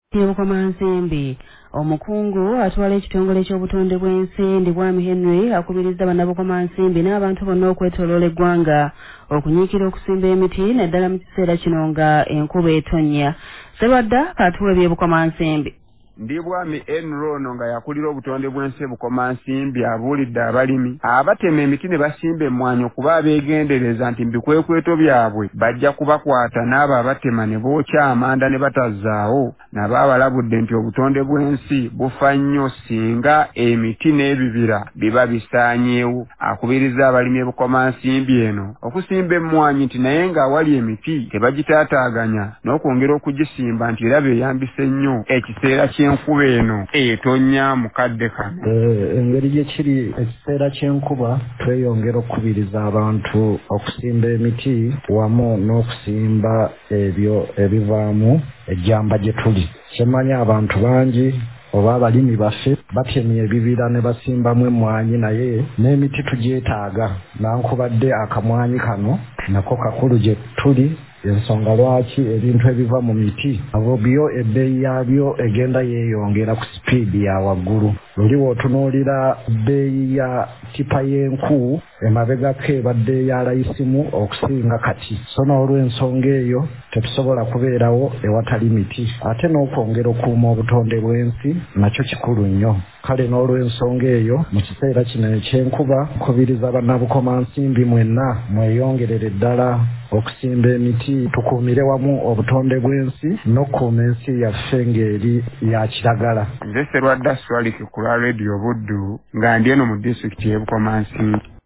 Bukomansimbi omukungu atwala ekitongole ky'obutonde bw'ensi ndi Bwami Henry akubiriza bannabukomansimbi n'abantu bonna okwetooloola eggwanga okunyiikira okusimba emiti naddala mu kiseera kino nga enkuba etonnya. Sserwadda katuwe by'Ebukomansimbi. Ndi Bwami Enrono nga yakulira obutonde bw'ensi Bukomansimbi abuulidde abalimi abatema emiti ne basimba emmwanyi okuba abeegendereza nti bikwekweto byabwe bajja kubakwata n'abo abatema ne bookya amanda ne batazzaawo nabo abalabudde nti obutonde bw'ensi bufa nnyo singa emiti n'ebibira biba bisaanyeewo. Akubiriza abalimi Bukomansimbi eno okusimba emmwanyi nti naye ng'awali emiti tebagitaataaganya n'okwongera okugisimba nti era beeyambise nnyo ekiseera ky'enkuba eno etonnya mukadde kano. Engeri gye kiri ekiseera ky'enkuba tweyongera okukubiriza abantu okusimba emiti wamu n'okusimba ebyo ebivaamu ejjamba gye tuli. Kyemanya abantu bangi oba abalimi baffe batemye ebibira ne basimbamu emmwanyi naye n'emiti tugyetaaga nankubadde akamwanyi kano nako kakulu gye tuli. Ensonga lwaki ebintu ebiva mu miti abo byo ebbeeyi yabyo egenda yeeyongera ku sipiidi ya waggulu. Luli w'otunuulira bbeeyi ya tipa y'enku emabegako ebadde ya layisimu okusinga kati. So n'olw'ensonga eyo tetusobola kubeerawo ewatali miti. Ate n'okwongera okuuma obutonde bw'ensi nakyo kikulu nnyo. Kale n'olw'ensonga eyo mu kiseera kino eky'enkuba nkubiriza bannabukomansimbi mwenna mweyongerere ddala okusimba emiti tukuumire wamu obutonde bw'ensi n'okukuuma ensi yaffe ng'eri ya kiragala. Nze Sserwadda Swaliki ku lwa Radio Buddu nga ndi eno mu disitulikiti y'e Bukomansimbi.